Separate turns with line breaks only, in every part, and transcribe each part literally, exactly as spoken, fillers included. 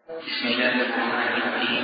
بسم الله الرحمن الرحيم.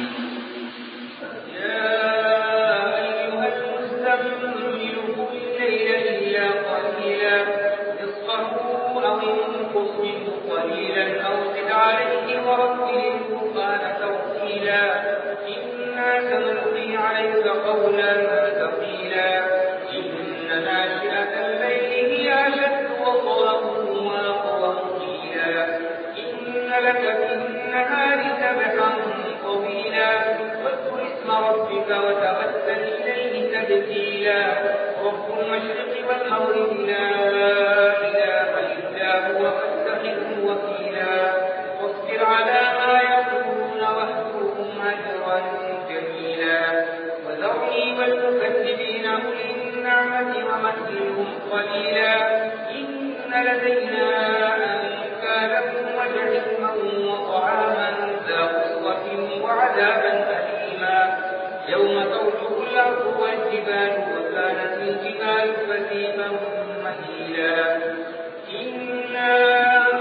يا أيها المزمل قم الليل إلا قليلا نصفه أو انقص منه قليلا أو زد عليه ورتل القرآن ترتيلا إنا سنلقي عليك قولا ثقيلا إن ناشئة الليل هي أشد وطئا وأقوم قيلا إن لك في النهار سبحا طويلا واذكر اسم ربك وتبتل إليه تبتيلا رب المشرق والمغرب لا إله إلا هو فاتخذه وكيلا واصبر على ما يقولون واهجرهم هجرا جميلا وذرني والمكذبين أولي النعمة ومهلهم قليلا إن لدينا أنكالا وجحيما وطعاما ذا غصة وعذابا أليما يوم ترجف الأرض والجبال وكانت الجبال كثيبا مهيلا إنا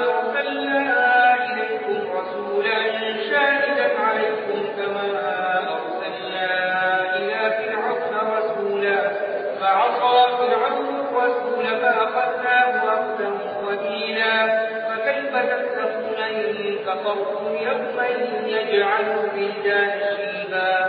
أرسلنا إليكم رسولا شاهدا عليكم كما أرسلنا إلى فرعون رسولا فعصى فرعون الرسول فأخذناه أخذا وبيلا فكيف تتقون إن كفرتم يوما يجعل الولدان شيبا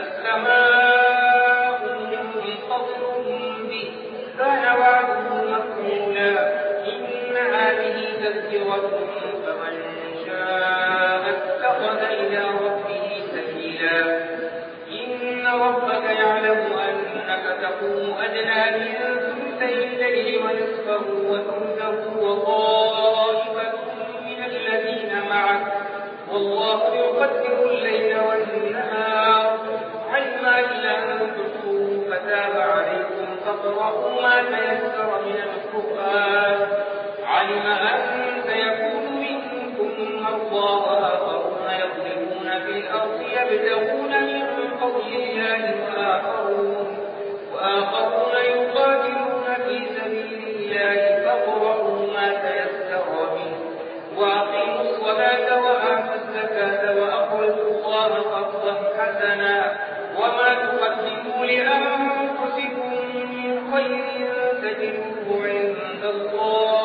السماء منفطر به كان وعده مفعولا إن هذه تذكرة فمن شاء اتخذ إلى ربه سبيلا إن ربك يعلم أنك تقوم أدنى من ثلثي الليل ونصفه وثلثه وطائفة من الذين معك والله يقدر الليل والنهار علم أن لن تحصوه فتاب عليكم فاقرؤوا ما تيسر من القرآن علم أن سيكون منكم مرضى وآخرون يضربون في الأرض يبتغون من فضل الله وآخرون وآخرون يقاتلون في سبيل الله فاقرؤوا ما تيسر منه وأقيموا الصلاة وآتوا الزكاة وأقرضوا الله قرضا حسنا وما تقدموا لأنفسكم من خير تجدوه عند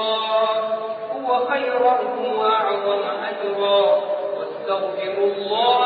الله هو خيرا وأعظم أجرا واستغفروا الله